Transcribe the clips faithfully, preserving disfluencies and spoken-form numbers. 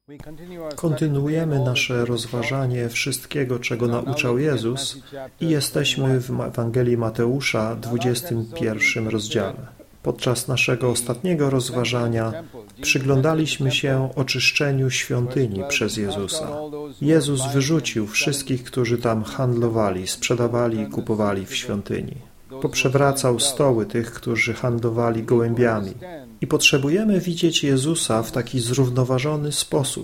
Kontynuujemy nasze rozważanie wszystkiego, czego nauczał Jezus i jesteśmy w Ewangelii Mateusza, dwudziestym pierwszym rozdziale. Podczas naszego ostatniego rozważania przyglądaliśmy się oczyszczeniu świątyni przez Jezusa. Jezus wyrzucił wszystkich, którzy tam handlowali, sprzedawali i kupowali w świątyni. Poprzewracał stoły tych, którzy handlowali gołębiami. I potrzebujemy widzieć Jezusa w taki zrównoważony sposób.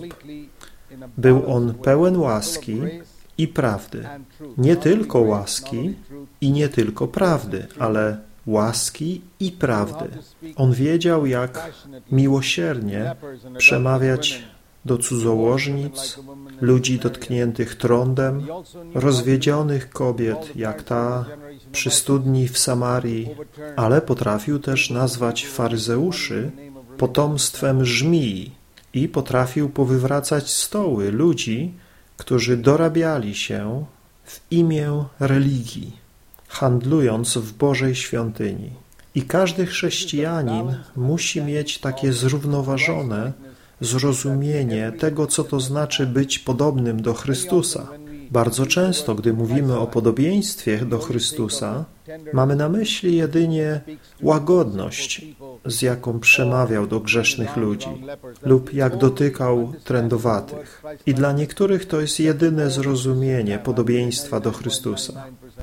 Był On pełen łaski i prawdy. Nie tylko łaski i nie tylko prawdy, ale łaski i prawdy. On wiedział, jak miłosiernie przemawiać do cudzołożnic, ludzi dotkniętych trądem, rozwiedzionych kobiet, jak ta przy studni w Samarii, ale potrafił też nazwać faryzeuszy potomstwem żmii i potrafił powywracać stoły ludzi, którzy dorabiali się w imię religii, handlując w Bożej świątyni. I każdy chrześcijanin musi mieć takie zrównoważone zrozumienie tego, co to znaczy być podobnym do Chrystusa. Bardzo często, gdy mówimy o podobieństwie do Chrystusa, mamy na myśli jedynie łagodność, z jaką przemawiał do grzesznych ludzi lub jak dotykał trędowatych. I dla niektórych to jest jedyne zrozumienie podobieństwa do Chrystusa.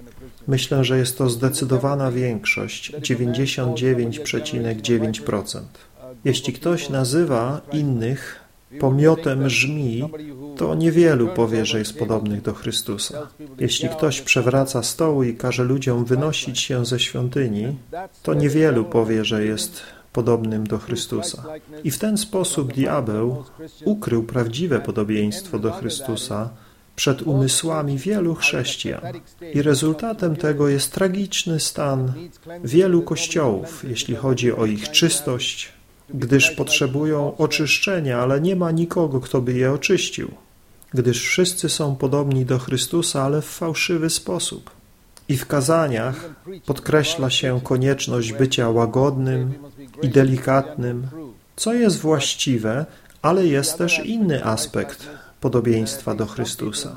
Myślę, że jest to zdecydowana większość, dziewięćdziesiąt dziewięć przecinek dziewięć procent. Jeśli ktoś nazywa innych pomiotem żmii, to niewielu powie, że jest podobnych do Chrystusa. Jeśli ktoś przewraca stoły i każe ludziom wynosić się ze świątyni, to niewielu powie, że jest podobnym do Chrystusa. I w ten sposób diabeł ukrył prawdziwe podobieństwo do Chrystusa przed umysłami wielu chrześcijan. I rezultatem tego jest tragiczny stan wielu kościołów, jeśli chodzi o ich czystość, gdyż potrzebują oczyszczenia, ale nie ma nikogo, kto by je oczyścił, gdyż wszyscy są podobni do Chrystusa, ale w fałszywy sposób. I w kazaniach podkreśla się konieczność bycia łagodnym i delikatnym, co jest właściwe, ale jest też inny aspekt podobieństwa do Chrystusa.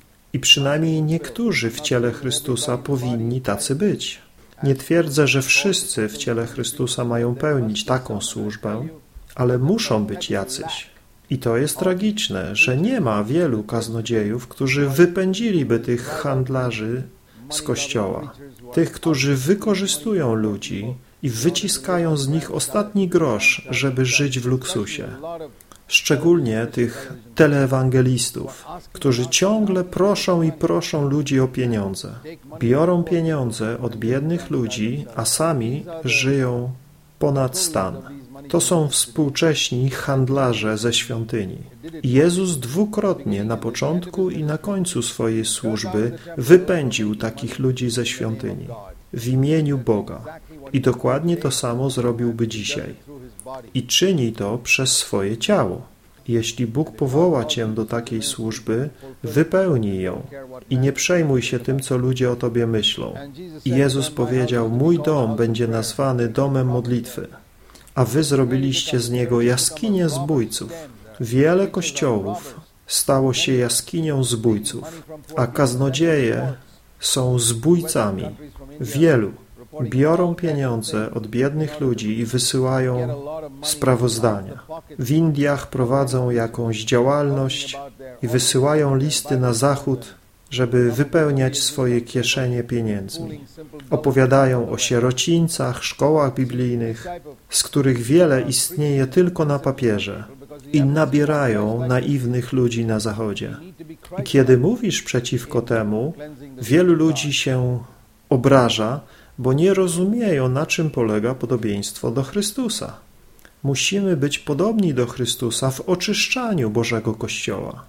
I przynajmniej niektórzy w ciele Chrystusa powinni tacy być. Nie twierdzę, że wszyscy w ciele Chrystusa mają pełnić taką służbę, ale muszą być jacyś. I to jest tragiczne, że nie ma wielu kaznodziejów, którzy wypędziliby tych handlarzy z Kościoła. Tych, którzy wykorzystują ludzi i wyciskają z nich ostatni grosz, żeby żyć w luksusie. Szczególnie tych teleewangelistów, którzy ciągle proszą i proszą ludzi o pieniądze. Biorą pieniądze od biednych ludzi, a sami żyją ponad stan. To są współcześni handlarze ze świątyni. I Jezus dwukrotnie na początku i na końcu swojej służby wypędził takich ludzi ze świątyni w imieniu Boga. I dokładnie to samo zrobiłby dzisiaj. I czyni to przez swoje ciało. Jeśli Bóg powoła cię do takiej służby, wypełnij ją i nie przejmuj się tym, co ludzie o tobie myślą. I Jezus powiedział, mój dom będzie nazwany domem modlitwy, a wy zrobiliście z niego jaskinię zbójców. Wiele kościołów stało się jaskinią zbójców, a kaznodzieje są zbójcami. Wielu biorą pieniądze od biednych ludzi i wysyłają sprawozdania. W Indiach prowadzą jakąś działalność i wysyłają listy na zachód, żeby wypełniać swoje kieszenie pieniędzmi. Opowiadają o sierocińcach, szkołach biblijnych, z których wiele istnieje tylko na papierze i nabierają naiwnych ludzi na zachodzie. I kiedy mówisz przeciwko temu, wielu ludzi się obraża, bo nie rozumieją, na czym polega podobieństwo do Chrystusa. Musimy być podobni do Chrystusa w oczyszczaniu Bożego Kościoła.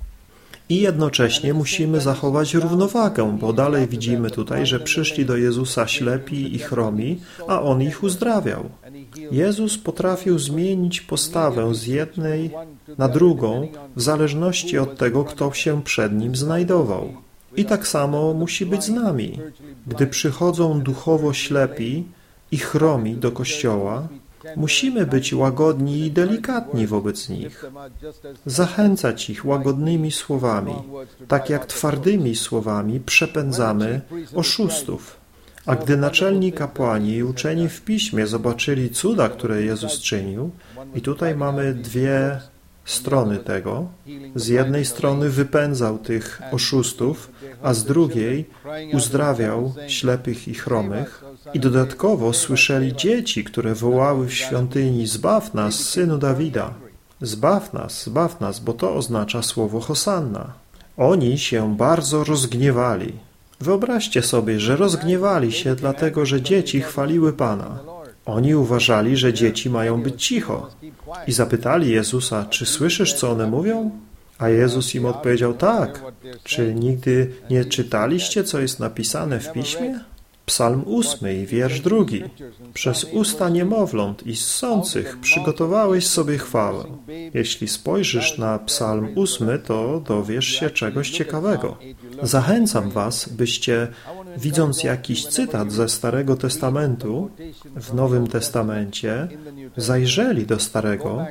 I jednocześnie musimy zachować równowagę, bo dalej widzimy tutaj, że przyszli do Jezusa ślepi i chromi, a On ich uzdrawiał. Jezus potrafił zmienić postawę z jednej na drugą w zależności od tego, kto się przed Nim znajdował. I tak samo musi być z nami. Gdy przychodzą duchowo ślepi i chromi do Kościoła, Musimy być łagodni i delikatni wobec nich. Zachęcać ich łagodnymi słowami, tak jak twardymi słowami przepędzamy oszustów. A gdy naczelni kapłani i uczeni w Piśmie zobaczyli cuda, które Jezus czynił, i tutaj mamy dwie strony tego. Z jednej strony wypędzał tych oszustów, a z drugiej uzdrawiał ślepych i chromych. I dodatkowo słyszeli dzieci, które wołały w świątyni: zbaw nas, synu Dawida. Zbaw nas, zbaw nas, bo to oznacza słowo Hosanna. Oni się bardzo rozgniewali. Wyobraźcie sobie, że rozgniewali się dlatego, że dzieci chwaliły Pana. Oni uważali, że dzieci mają być cicho. I zapytali Jezusa: czy słyszysz, co one mówią? A Jezus im odpowiedział: tak. Czy nigdy nie czytaliście, co jest napisane w Piśmie? Psalm ósmy i wiersz drugi. Przez usta niemowląt i ssących przygotowałeś sobie chwałę. Jeśli spojrzysz na Psalm ósmy, to dowiesz się czegoś ciekawego. Zachęcam was, byście, widząc jakiś cytat ze Starego Testamentu w Nowym Testamencie, zajrzeli do Starego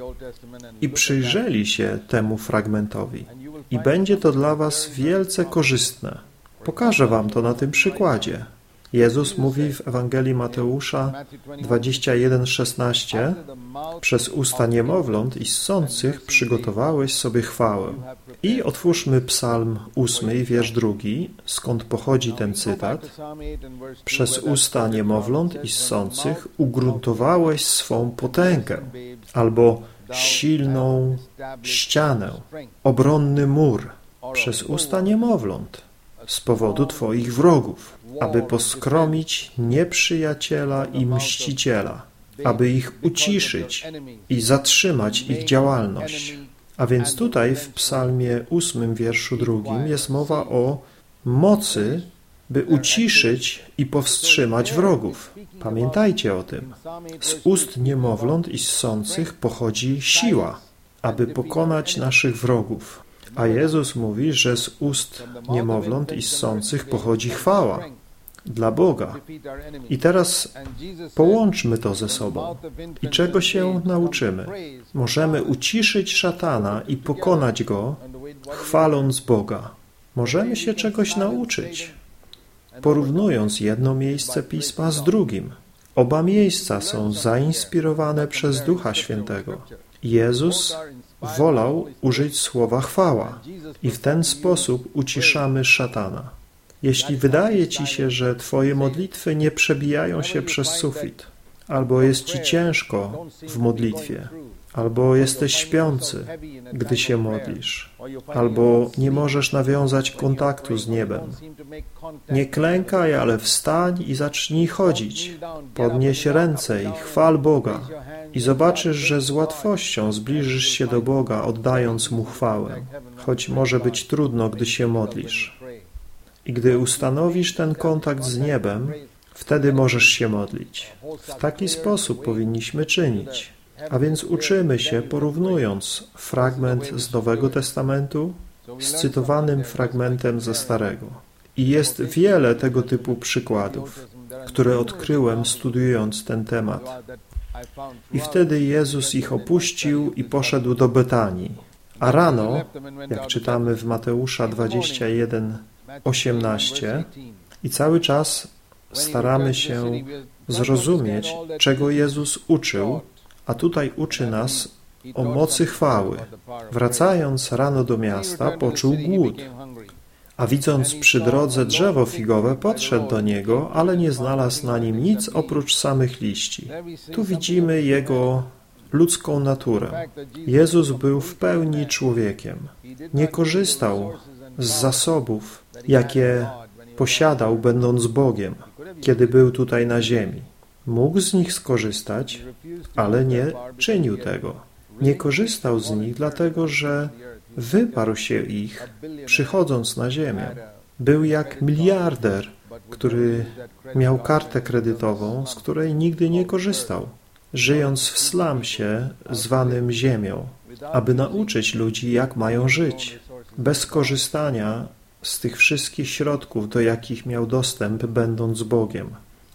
i przyjrzeli się temu fragmentowi. I będzie to dla was wielce korzystne. Pokażę wam to na tym przykładzie. Jezus mówi w Ewangelii Mateusza dwadzieścia jeden szesnaście: przez usta niemowląt i ssących przygotowałeś sobie chwałę. I otwórzmy Psalm ósmy, wiersz drugi, skąd pochodzi ten cytat. Przez usta niemowląt i ssących ugruntowałeś swą potęgę, albo silną ścianę, obronny mur, przez usta niemowląt, z powodu Twoich wrogów, aby poskromić nieprzyjaciela i mściciela, aby ich uciszyć i zatrzymać ich działalność. A więc tutaj w Psalmie ósmym, wierszu drugim jest mowa o mocy, by uciszyć i powstrzymać wrogów. Pamiętajcie o tym. Z ust niemowląt i ssących pochodzi siła, aby pokonać naszych wrogów. A Jezus mówi, że z ust niemowląt i ssących pochodzi chwała dla Boga. I teraz połączmy to ze sobą. I czego się nauczymy? Możemy uciszyć szatana i pokonać go, chwaląc Boga. Możemy się czegoś nauczyć, porównując jedno miejsce Pisma z drugim. Oba miejsca są zainspirowane przez Ducha Świętego. Jezus wolał użyć słowa chwała i w ten sposób uciszamy szatana. Jeśli wydaje ci się, że twoje modlitwy nie przebijają się przez sufit, albo jest ci ciężko w modlitwie, albo jesteś śpiący, gdy się modlisz, albo nie możesz nawiązać kontaktu z niebem, nie klękaj, ale wstań i zacznij chodzić. Podnieś ręce i chwal Boga i zobaczysz, że z łatwością zbliżysz się do Boga, oddając Mu chwałę, choć może być trudno, gdy się modlisz. I gdy ustanowisz ten kontakt z niebem, wtedy możesz się modlić. W taki sposób powinniśmy czynić. A więc uczymy się, porównując fragment z Nowego Testamentu z cytowanym fragmentem ze Starego. I jest wiele tego typu przykładów, które odkryłem, studiując ten temat. I wtedy Jezus ich opuścił i poszedł do Betanii. A rano, jak czytamy w Mateusza dwadzieścia jeden osiemnaście, i cały czas staramy się zrozumieć, czego Jezus uczył, a tutaj uczy nas o mocy chwały. Wracając rano do miasta, poczuł głód, a widząc przy drodze drzewo figowe, podszedł do niego, ale nie znalazł na nim nic oprócz samych liści. Tu widzimy jego ludzką naturę. Jezus był w pełni człowiekiem. Nie korzystał z zasobów, jakie posiadał, będąc Bogiem, kiedy był tutaj na ziemi. Mógł z nich skorzystać, ale nie czynił tego. Nie korzystał z nich, dlatego że wyparł się ich, przychodząc na ziemię. Był jak miliarder, który miał kartę kredytową, z której nigdy nie korzystał, żyjąc w slumsie zwanym ziemią, aby nauczyć ludzi, jak mają żyć, bez korzystania z tych wszystkich środków, do jakich miał dostęp, będąc Bogiem.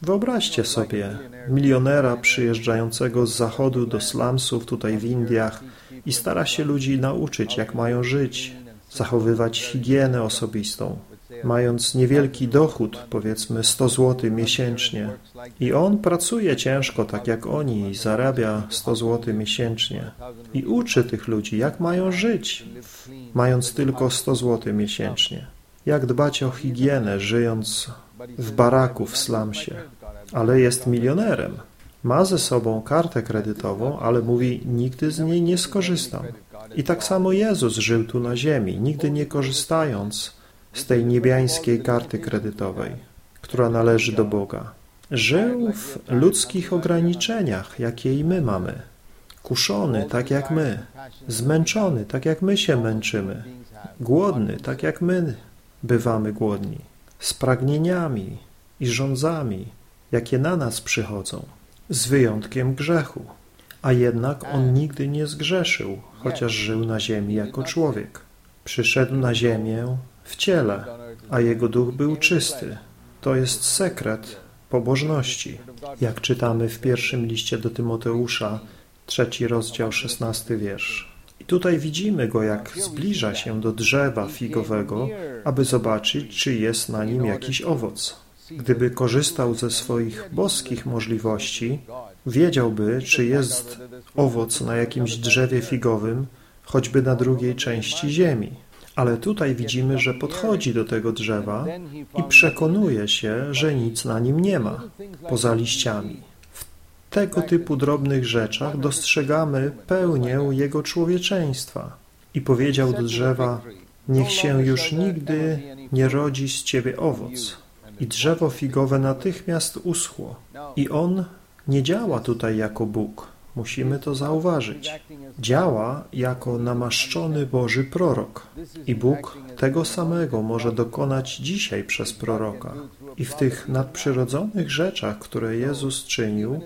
Wyobraźcie sobie milionera przyjeżdżającego z zachodu do slumsów tutaj w Indiach i stara się ludzi nauczyć, jak mają żyć, zachowywać higienę osobistą, mając niewielki dochód, powiedzmy sto złotych miesięcznie. I on pracuje ciężko, tak jak oni, i zarabia sto złotych miesięcznie. I uczy tych ludzi, jak mają żyć, mając tylko sto złotych miesięcznie. Jak dbać o higienę, żyjąc w baraku w slumsie. Ale jest milionerem. Ma ze sobą kartę kredytową, ale mówi, nigdy z niej nie skorzystam. I tak samo Jezus żył tu na ziemi, nigdy nie korzystając z tej niebiańskiej karty kredytowej, która należy do Boga. Żył w ludzkich ograniczeniach, jakie i my mamy. Kuszony, tak jak my. Zmęczony, tak jak my się męczymy. Głodny, tak jak my bywamy głodni. Z pragnieniami i żądzami, jakie na nas przychodzą. Z wyjątkiem grzechu. A jednak on nigdy nie zgrzeszył, chociaż żył na ziemi jako człowiek. Przyszedł na ziemię w ciele, a jego duch był czysty. To jest sekret pobożności. Jak czytamy w pierwszym liście do Tymoteusza, trzeci rozdział, szesnasty wiersz. I tutaj widzimy go, jak zbliża się do drzewa figowego, aby zobaczyć, czy jest na nim jakiś owoc. Gdyby korzystał ze swoich boskich możliwości, wiedziałby, czy jest owoc na jakimś drzewie figowym, choćby na drugiej części ziemi. Ale tutaj widzimy, że podchodzi do tego drzewa i przekonuje się, że nic na nim nie ma, poza liściami. W tego typu drobnych rzeczach dostrzegamy pełnię jego człowieczeństwa. I powiedział do drzewa, niech się już nigdy nie rodzi z ciebie owoc. I drzewo figowe natychmiast uschło. I on nie działa tutaj jako Bóg. Musimy to zauważyć. Działa jako namaszczony Boży prorok. I Bóg tego samego może dokonać dzisiaj przez proroka. I w tych nadprzyrodzonych rzeczach, które Jezus czynił,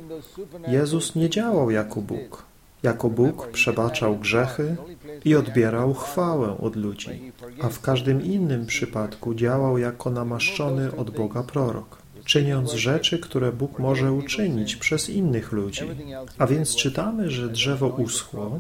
Jezus nie działał jako Bóg. Jako Bóg przebaczał grzechy i odbierał chwałę od ludzi, a w każdym innym przypadku działał jako namaszczony od Boga prorok, czyniąc rzeczy, które Bóg może uczynić przez innych ludzi. A więc czytamy, że drzewo uschło,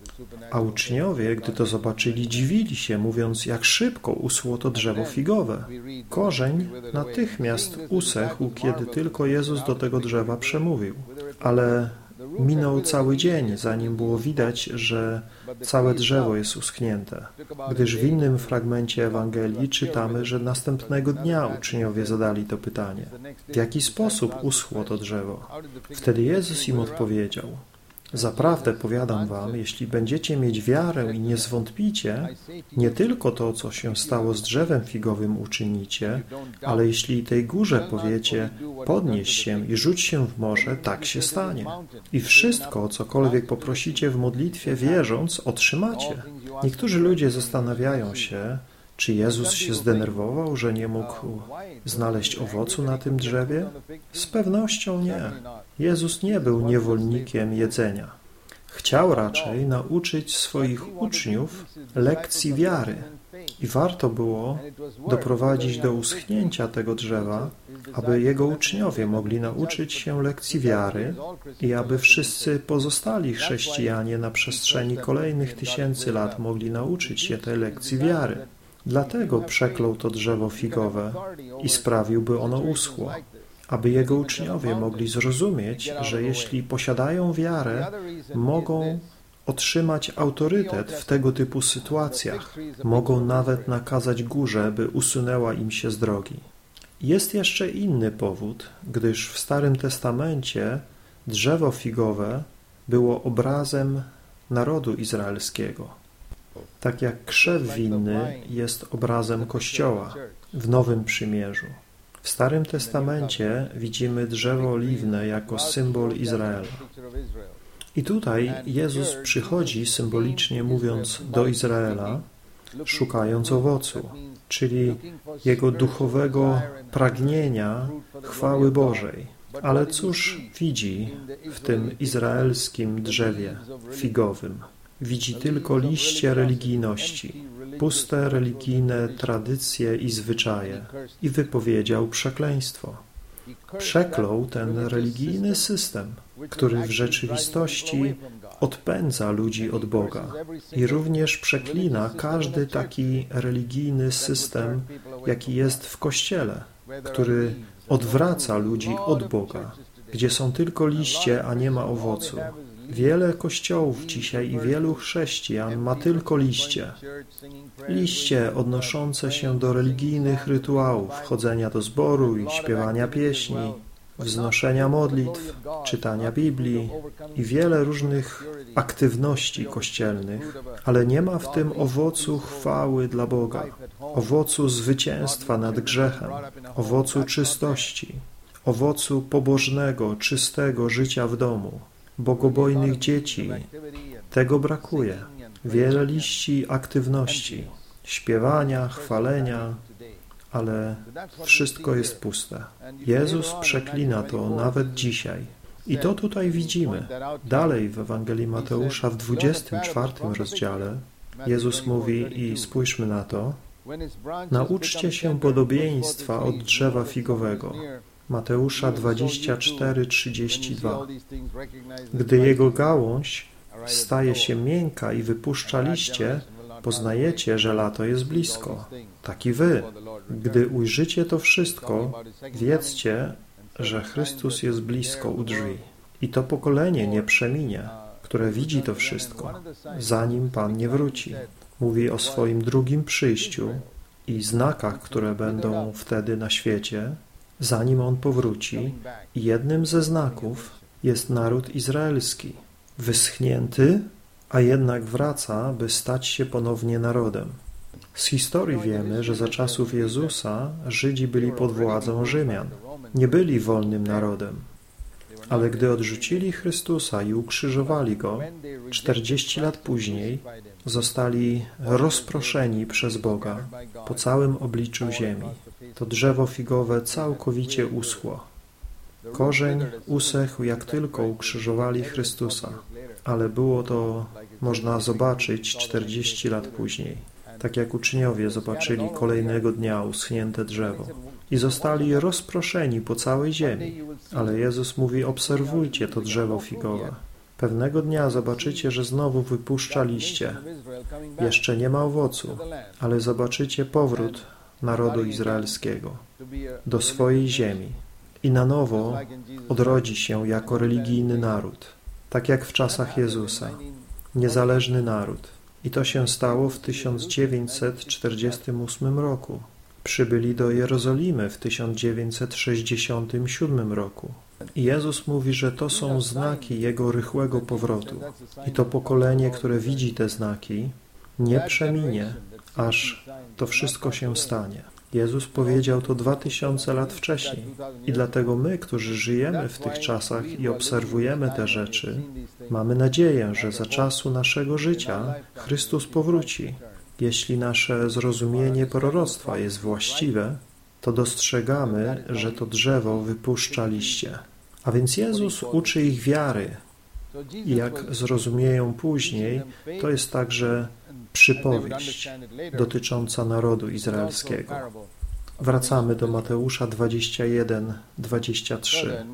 a uczniowie, gdy to zobaczyli, dziwili się, mówiąc, jak szybko uschło to drzewo figowe. Korzeń natychmiast usechł, kiedy tylko Jezus do tego drzewa przemówił. Ale minął cały dzień, zanim było widać, że całe drzewo jest uschnięte, gdyż w innym fragmencie Ewangelii czytamy, że następnego dnia uczniowie zadali to pytanie. W jaki sposób uschło to drzewo? Wtedy Jezus im odpowiedział, zaprawdę powiadam wam, jeśli będziecie mieć wiarę i nie zwątpicie, nie tylko to, co się stało z drzewem figowym uczynicie, ale jeśli tej górze powiecie, podnieś się i rzuć się w morze, tak się stanie. I wszystko, o cokolwiek poprosicie w modlitwie, wierząc, otrzymacie. Niektórzy ludzie zastanawiają się, czy Jezus się zdenerwował, że nie mógł znaleźć owocu na tym drzewie? Z pewnością nie. Jezus nie był niewolnikiem jedzenia. Chciał raczej nauczyć swoich uczniów lekcji wiary. I warto było doprowadzić do uschnięcia tego drzewa, aby jego uczniowie mogli nauczyć się lekcji wiary i aby wszyscy pozostali chrześcijanie na przestrzeni kolejnych tysięcy lat mogli nauczyć się tej lekcji wiary. Dlatego przeklął to drzewo figowe i sprawił, by ono uschło, aby jego uczniowie mogli zrozumieć, że jeśli posiadają wiarę, mogą otrzymać autorytet w tego typu sytuacjach, mogą nawet nakazać górze, by usunęła im się z drogi. Jest jeszcze inny powód, gdyż w Starym Testamencie drzewo figowe było obrazem narodu izraelskiego. Tak jak krzew winny jest obrazem Kościoła w Nowym Przymierzu. W Starym Testamencie widzimy drzewo oliwne jako symbol Izraela. I tutaj Jezus przychodzi symbolicznie mówiąc do Izraela, szukając owocu, czyli jego duchowego pragnienia chwały Bożej. Ale cóż widzi w tym izraelskim drzewie figowym? Widzi tylko liście religijności, puste religijne tradycje i zwyczaje i wypowiedział przekleństwo. Przeklął ten religijny system, który w rzeczywistości odpędza ludzi od Boga i również przeklina każdy taki religijny system, jaki jest w Kościele, który odwraca ludzi od Boga, gdzie są tylko liście, a nie ma owocu. Wiele kościołów dzisiaj i wielu chrześcijan ma tylko liście. Liście odnoszące się do religijnych rytuałów, chodzenia do zboru i śpiewania pieśni, wznoszenia modlitw, czytania Biblii i wiele różnych aktywności kościelnych, ale nie ma w tym owocu chwały dla Boga, owocu zwycięstwa nad grzechem, owocu czystości, owocu pobożnego, czystego życia w domu, bogobojnych dzieci. Tego brakuje. Wiele liści aktywności, śpiewania, chwalenia, ale wszystko jest puste. Jezus przeklina to nawet dzisiaj. I to tutaj widzimy. Dalej w Ewangelii Mateusza w dwudziestym czwartym rozdziale Jezus mówi, i spójrzmy na to, nauczcie się podobieństwa od drzewa figowego. Mateusza dwadzieścia cztery, trzydzieści dwa. Gdy jego gałąź staje się miękka i wypuszcza liście, poznajecie, że lato jest blisko. Tak i wy. Gdy ujrzycie to wszystko, wiedzcie, że Chrystus jest blisko u drzwi. I to pokolenie nie przeminie, które widzi to wszystko, zanim Pan nie wróci. Mówi o swoim drugim przyjściu i znakach, które będą wtedy na świecie, zanim On powróci. I jednym ze znaków jest naród izraelski, wyschnięty, a jednak wraca, by stać się ponownie narodem. Z historii wiemy, że za czasów Jezusa Żydzi byli pod władzą Rzymian. Nie byli wolnym narodem. Ale gdy odrzucili Chrystusa i ukrzyżowali Go, czterdzieści lat później zostali rozproszeni przez Boga po całym obliczu ziemi. To drzewo figowe całkowicie uschło. Korzeń usechł, jak tylko ukrzyżowali Chrystusa, ale było to można zobaczyć czterdzieści lat później. Tak jak uczniowie zobaczyli kolejnego dnia uschnięte drzewo i zostali rozproszeni po całej ziemi. Ale Jezus mówi, obserwujcie to drzewo figowe. Pewnego dnia zobaczycie, że znowu wypuszcza liście. Jeszcze nie ma owocu, ale zobaczycie powrót narodu izraelskiego do swojej ziemi i na nowo odrodzi się jako religijny naród, tak jak w czasach Jezusa, niezależny naród. I to się stało w tysiąc dziewięćset czterdziestym ósmym roku. Przybyli do Jerozolimy w tysiąc dziewięćset sześćdziesiątym siódmym roku. I Jezus mówi, że to są znaki Jego rychłego powrotu. I to pokolenie, które widzi te znaki, nie przeminie, aż to wszystko się stanie. Jezus powiedział to dwa tysiące lat wcześniej. I dlatego my, którzy żyjemy w tych czasach i obserwujemy te rzeczy, mamy nadzieję, że za czasu naszego życia Chrystus powróci. Jeśli nasze zrozumienie proroctwa jest właściwe, to dostrzegamy, że to drzewo wypuszcza liście. A więc Jezus uczy ich wiary. I jak zrozumieją później, to jest także przypowieść dotycząca narodu izraelskiego. Wracamy do Mateusza dwadzieścia jeden, dwadzieścia trzy.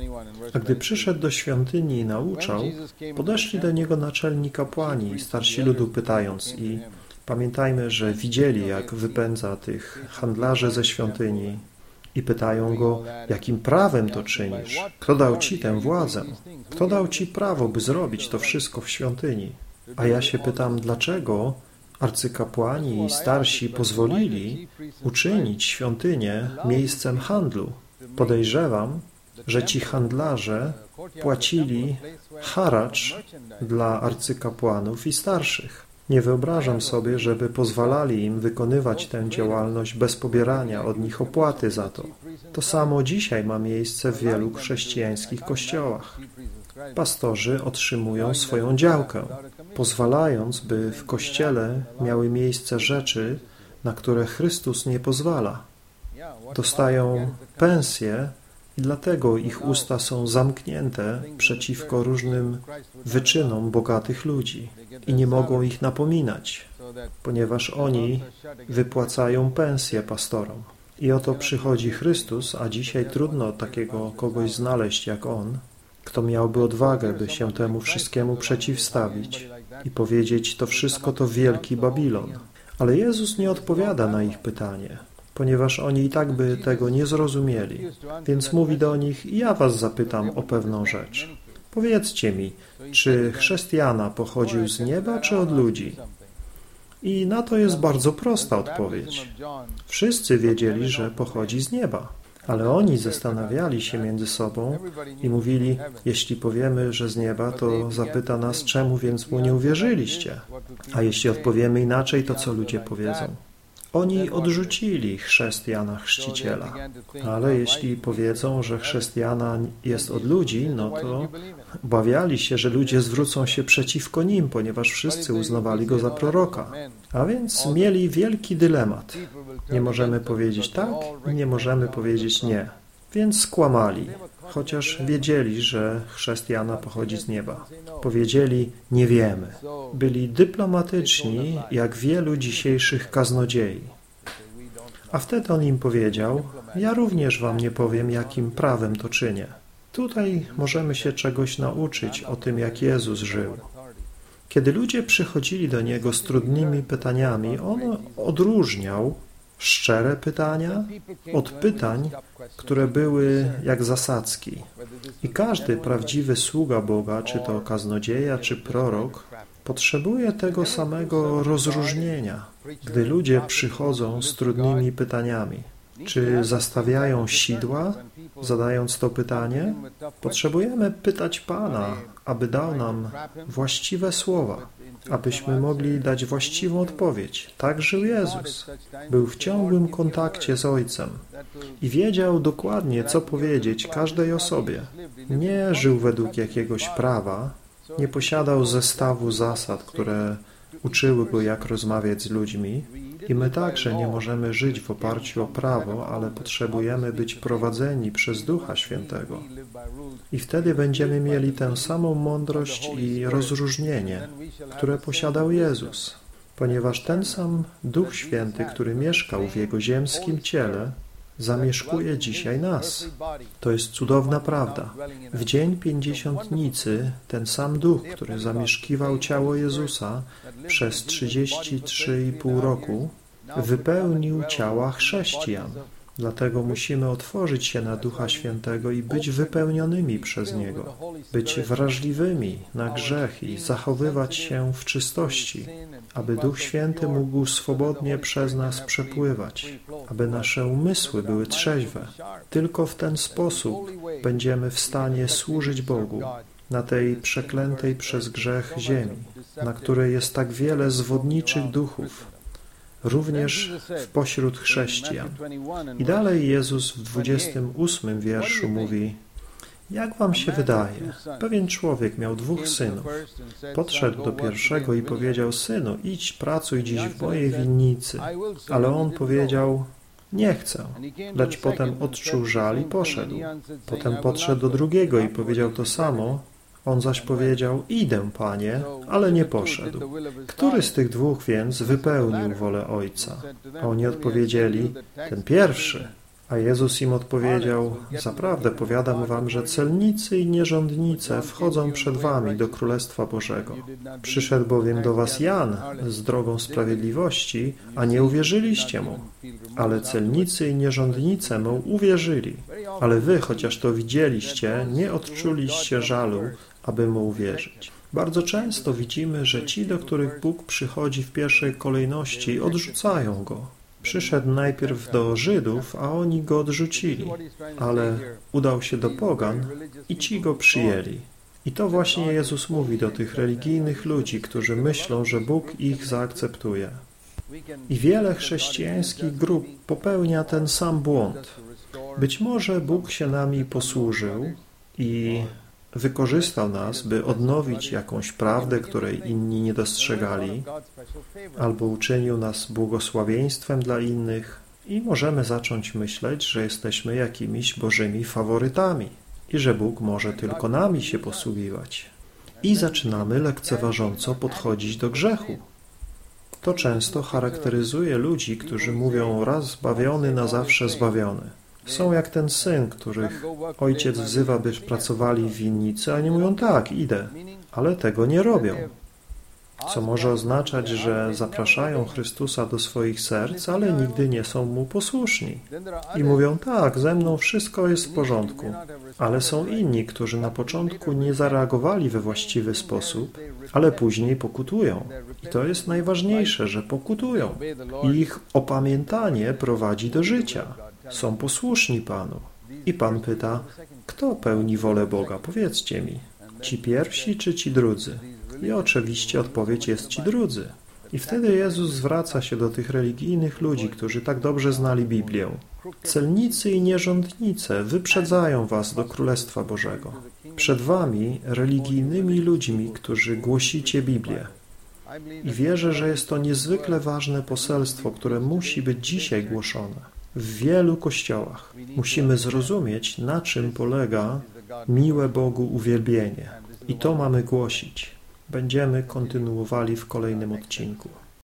A gdy przyszedł do świątyni i nauczał, podeszli do Niego naczelni kapłani i starsi ludu, pytając, i pamiętajmy, że widzieli, jak wypędza tych handlarzy ze świątyni, i pytają Go, jakim prawem to czynisz? Kto dał Ci tę władzę? Kto dał Ci prawo, by zrobić to wszystko w świątyni? A ja się pytam, dlaczego arcykapłani i starsi pozwolili uczynić świątynię miejscem handlu? Podejrzewam, że ci handlarze płacili haracz dla arcykapłanów i starszych. Nie wyobrażam sobie, żeby pozwalali im wykonywać tę działalność bez pobierania od nich opłaty za to. To samo dzisiaj ma miejsce w wielu chrześcijańskich kościołach. Pastorzy otrzymują swoją działkę, pozwalając, by w kościele miały miejsce rzeczy, na które Chrystus nie pozwala. Dostają pensje i dlatego ich usta są zamknięte przeciwko różnym wyczynom bogatych ludzi i nie mogą ich napominać, ponieważ oni wypłacają pensje pastorom. I oto przychodzi Chrystus, a dzisiaj trudno takiego kogoś znaleźć jak On, kto miałby odwagę, by się temu wszystkiemu przeciwstawić i powiedzieć, to wszystko to wielki Babilon. Ale Jezus nie odpowiada na ich pytanie, ponieważ oni i tak by tego nie zrozumieli. Więc mówi do nich, ja was zapytam o pewną rzecz. Powiedzcie mi, czy chrzest Jana pochodził z nieba, czy od ludzi? I na to jest bardzo prosta odpowiedź. Wszyscy wiedzieli, że pochodzi z nieba, ale oni zastanawiali się między sobą i mówili, jeśli powiemy, że z nieba, to zapyta nas, czemu więc mu nie uwierzyliście? A jeśli odpowiemy inaczej, to co ludzie powiedzą? Oni odrzucili chrzest Jana Chrzciciela, ale jeśli powiedzą, że chrzest Jana jest od ludzi, no to obawiali się, że ludzie zwrócą się przeciwko nim, ponieważ wszyscy uznawali go za proroka. A więc mieli wielki dylemat. Nie możemy powiedzieć tak, nie możemy powiedzieć nie. Więc skłamali, chociaż wiedzieli, że chrzest Jana pochodzi z nieba. Powiedzieli, nie wiemy. Byli dyplomatyczni, jak wielu dzisiejszych kaznodziei. A wtedy on im powiedział, ja również wam nie powiem, jakim prawem to czynię. Tutaj możemy się czegoś nauczyć o tym, jak Jezus żył. Kiedy ludzie przychodzili do Niego z trudnymi pytaniami, On odróżniał szczere pytania od pytań, które były jak zasadzki. I każdy prawdziwy sługa Boga, czy to kaznodzieja, czy prorok, potrzebuje tego samego rozróżnienia, gdy ludzie przychodzą z trudnymi pytaniami. Czy zastawiają sidła, zadając to pytanie? Potrzebujemy pytać Pana, aby dał nam właściwe słowa, abyśmy mogli dać właściwą odpowiedź. Tak żył Jezus. Był w ciągłym kontakcie z Ojcem i wiedział dokładnie, co powiedzieć każdej osobie. Nie żył według jakiegoś prawa, nie posiadał zestawu zasad, które uczyły go, jak rozmawiać z ludźmi. I my także nie możemy żyć w oparciu o prawo, ale potrzebujemy być prowadzeni przez Ducha Świętego. I wtedy będziemy mieli tę samą mądrość i rozróżnienie, które posiadał Jezus, ponieważ ten sam Duch Święty, który mieszkał w Jego ziemskim ciele, zamieszkuje dzisiaj nas. To jest cudowna prawda. W dzień pięćdziesiątnicy ten sam Duch, który zamieszkiwał ciało Jezusa przez trzydzieści trzy i pół roku, wypełnił ciała chrześcijan. Dlatego musimy otworzyć się na Ducha Świętego i być wypełnionymi przez Niego, być wrażliwymi na grzech i zachowywać się w czystości, aby Duch Święty mógł swobodnie przez nas przepływać, aby nasze umysły były trzeźwe. Tylko w ten sposób będziemy w stanie służyć Bogu na tej przeklętej przez grzech ziemi, na której jest tak wiele zwodniczych duchów, również w pośród chrześcijan. I dalej Jezus w dwudziestym ósmym wierszu mówi, jak wam się wydaje, pewien człowiek miał dwóch synów. Podszedł do pierwszego i powiedział, synu, idź, pracuj dziś w mojej winnicy. Ale on powiedział, nie chcę. Lecz potem odczuł żal i poszedł. Potem podszedł do drugiego i powiedział to samo. On zaś powiedział, idę, Panie, ale nie poszedł. Który z tych dwóch więc wypełnił wolę Ojca? A oni odpowiedzieli, ten pierwszy. A Jezus im odpowiedział, zaprawdę powiadam wam, że celnicy i nierządnice wchodzą przed wami do Królestwa Bożego. Przyszedł bowiem do was Jan z drogą sprawiedliwości, a nie uwierzyliście mu. Ale celnicy i nierządnice mu uwierzyli. Ale wy, chociaż to widzieliście, nie odczuliście żalu, aby mu uwierzyć. Bardzo często widzimy, że ci, do których Bóg przychodzi w pierwszej kolejności, odrzucają Go. Przyszedł najpierw do Żydów, a oni Go odrzucili, ale udał się do pogan i ci Go przyjęli. I to właśnie Jezus mówi do tych religijnych ludzi, którzy myślą, że Bóg ich zaakceptuje. I wiele chrześcijańskich grup popełnia ten sam błąd. Być może Bóg się nami posłużył i wykorzystał nas, by odnowić jakąś prawdę, której inni nie dostrzegali, albo uczynił nas błogosławieństwem dla innych i możemy zacząć myśleć, że jesteśmy jakimiś Bożymi faworytami i że Bóg może tylko nami się posługiwać. I zaczynamy lekceważąco podchodzić do grzechu. To często charakteryzuje ludzi, którzy mówią raz zbawiony, na zawsze zbawiony. Są jak ten syn, których ojciec wzywa, by pracowali w winnicy, a oni mówią tak, idę, ale tego nie robią. Co może oznaczać, że zapraszają Chrystusa do swoich serc, ale nigdy nie są Mu posłuszni. I mówią tak, ze mną wszystko jest w porządku. Ale są inni, którzy na początku nie zareagowali we właściwy sposób, ale później pokutują. I to jest najważniejsze, że pokutują. I ich opamiętanie prowadzi do życia. Są posłuszni Panu. I Pan pyta, kto pełni wolę Boga? Powiedzcie mi, ci pierwsi czy ci drudzy? I oczywiście odpowiedź jest ci drudzy. I wtedy Jezus zwraca się do tych religijnych ludzi, którzy tak dobrze znali Biblię. Celnicy i nierządnice wyprzedzają was do Królestwa Bożego. Przed wami, religijnymi ludźmi, którzy głosicie Biblię. I wierzę, że jest to niezwykle ważne poselstwo, które musi być dzisiaj głoszone. W wielu kościołach musimy zrozumieć, na czym polega miłe Bogu uwielbienie. I to mamy głosić. Będziemy kontynuowali w kolejnym odcinku.